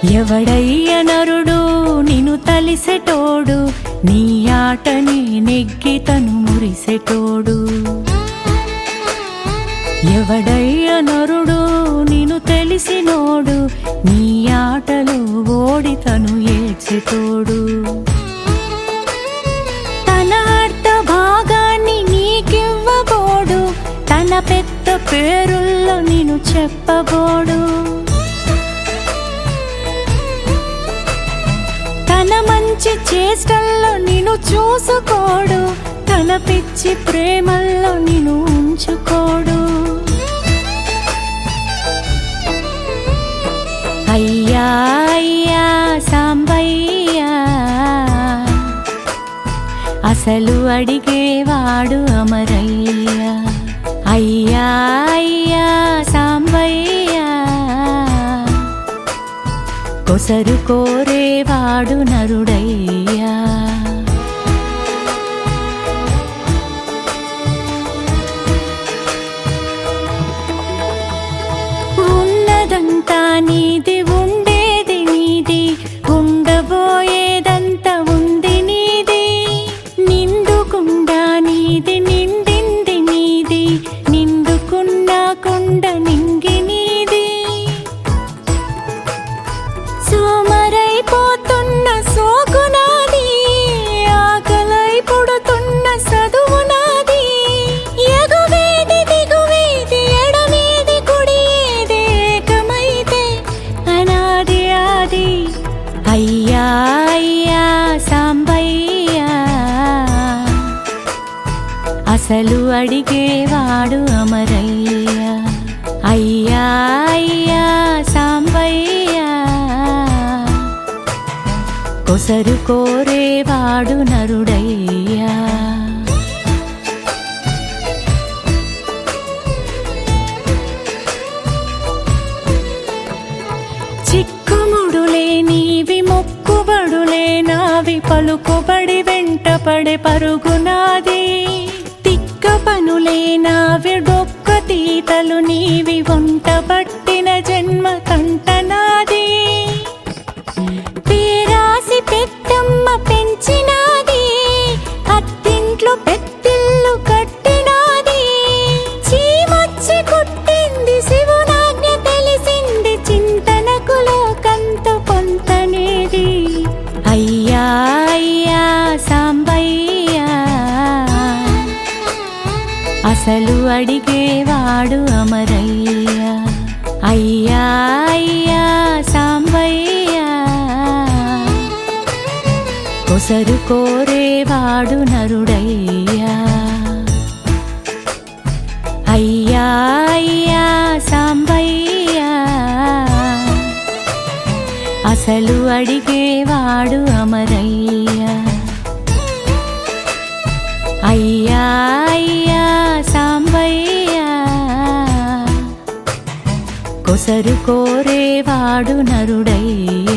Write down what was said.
ఎవడయ్య నరుడు నిను తలిసెటోడు, నీ ఆటని నెగ్గి తను మురిసెటోడు. ఎవడయ్య నరుడు నిను తెలిసినోడు, నీ ఆటలో ఓడి తను ఏడ్చెటోడు. తన అర్థ భాగాన్ని నీకివ్వబోడు, తన పెద్ద పేరుల్లో నిను చెప్పబోడు. తన మంచి చేష్టల్లో నిన్ను చూసుకోడు, తన పిచ్చి ప్రేమల్లో నిన్ను ఉంచుకోడు. అయ్యా అయ్యా సాంబయ్యా, అసలు అడిగేవాడు అమరయ్యా. అయ్యా అయ్యా సాంబయ్యా, కొసరు కోరేవాడు నరుడయ్యా. ఉన్నదంతా నీది, ఉండేది నీది, ఉండబోయేదంతా ఉంది నీది. నిండుకుండా నీది, నిండింది నీది, నిండుకున్నా కుండ నింగి నీది. సోమరైపోతున్న సోకు నాది, ఆకలై పుడుతున్న చదువు నాది. ఎగువేది దిగువేది, ఎడమేది కుడి ఏది, ఏకమైతే అనాది ఆది. అయ్యా అయ్యా సాంబయ్యా, అసలు అడిగేవాడు అమరయ్యా. అయ్యా అయ్యా సాంబయ్యా, కొసరు కోరేవాడు నరుడయ్యా. చిక్కుముడులే నీవి, మొక్కుబడులే నావి, పలుకుబడి వెంటపడే పరుగునాది. తిక్క పనులే నావి, డొక్క తీతలు నీవి, వంట పట్టిన జన్మ కంటనాది. పేరాసి పెద్దమ్మ పెంచినాది, అత్తింట్లో పెద్దిల్లు కట్టినాది. చీమొచ్చి కుట్టింది, శివునాజ్ఞ తెలిసింది, చింతనకు లోకంతో పొంతనేది. అయ్యా అయ్యా సాంబయ్యా, అసలు అడిగేవాడు అమరయ్యా. అయ్యా అయ్యా సాంబయ్యా, కొసరు కోరేవాడు నరుడయ్యా. అయ్యా అయ్యా సాంబయ్యా, అసలు అడిగేవాడు అమరయ్యా. అయ్యా అయ్యా సాంబయ్యా, కొసరు కోరేవాడు నరుడయ్యా.